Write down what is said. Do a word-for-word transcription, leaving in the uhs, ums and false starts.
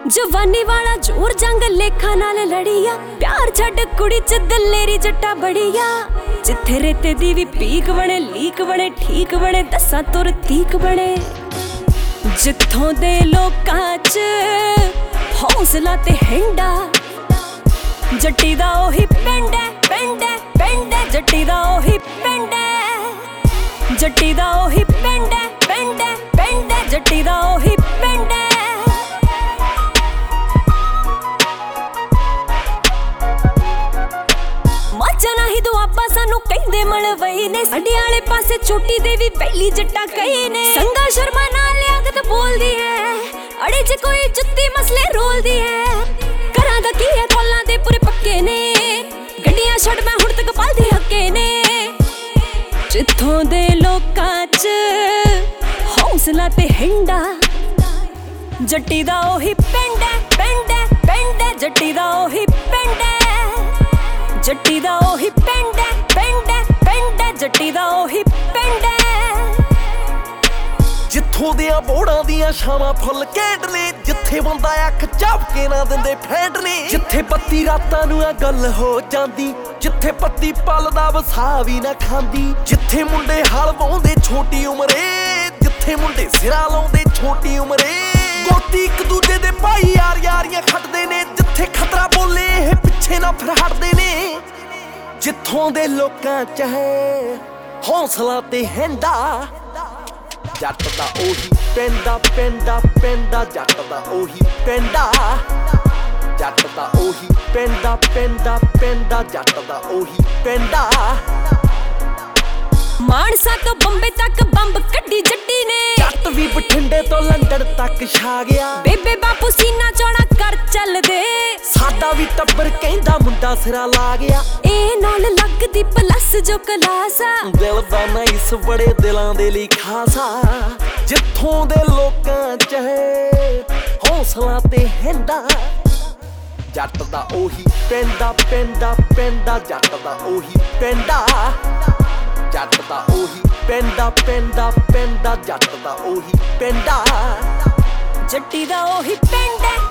जवानी वाला जोर जंग लेखा नाल लड़िया प्यार छड़ कुड़ी च दलेरी जट्टा बड़िया जिथे रेते दी भी पीक बने लीक बने ठीक बने दसा तुर तीक बने जिथों दे लोकां च हौसला ते हिंडा जट्टी दा ओही पिंड है पिंड है पिंड है जट्टी दा ओही पिंड है जट्टी दा ओही पिंड है पिंड है पिंड है जट्टी दा ओही पिंड है माचा ही दुआबा सानू कहंदे मलवई ने साडे आले पासे छोटी दे भी पहली जट्टा कई ने संगा शर्मा नाल लियाकत बोलदी है अड़े जे कोई जुत्ती मसले रोलदी है घरां दा की है कोलां दे पूरे पक्के ने गड्डियां छड़ मैं हुण तक पालदी हक्के ने जिथों दे लोकां च हौसला ते हिंडा जट्टी दा ओही पिंड है पिंड है पिंड है जट्टी दा ओही पिंड है जट्टी दा ओही पिंड है पिंड है पिंड है जट्टी दा ओही पिंड है जिथों दियां बोड़ां दियां छावां फुल कैंड ने जिथे बंदा अख झपके ना दिंदे फैंड ने जिथे पत्ती रातां नूं आ गल हो जांदी जिथे पत्ती पल दा वसा भी ना खांदी जिथे मुंडे हल वाउंदे छोटी उमरे जिथे मुंडे सिरा लाउंदे छोटी उमरे गोती एक दूजे दे भाई यार यारियां खटदे ने जिथे खतरा बोले ਇਹ ਪਿੱਛੇ ना फिर हटदे ने जिथों दे लोकां च है हौसला ते हिंडा जट दा ओही पिंडा पिंडा पिंडा जट दा ओही पिंडा जट दा ओही पिंडा पिंडा पिंडा जट दा ओही पिंडा मानसा तो बंबे तक बंब कड्डी जट्टी ने जट भी बठिंडे तो लंदन तक छा गया बेबे बापू सीना चौड़ा कर चल दे साडा भी टब्बर कहंदा मुंडा सिरा ला गया ए नाल लगदी प्लस जो कलासा दिल दा ना इस बड़े दिलां दे लई खासा जिथों दे लोकां च है हौसला ते हिंडा जट दा ओही पिंडा पिंडा पिंडा जट दा ओही पिंडा जट दा ओही पिंडा पिंडा पिंडा जट दा ओही पिंडा जट्टी दा ओही पिंड है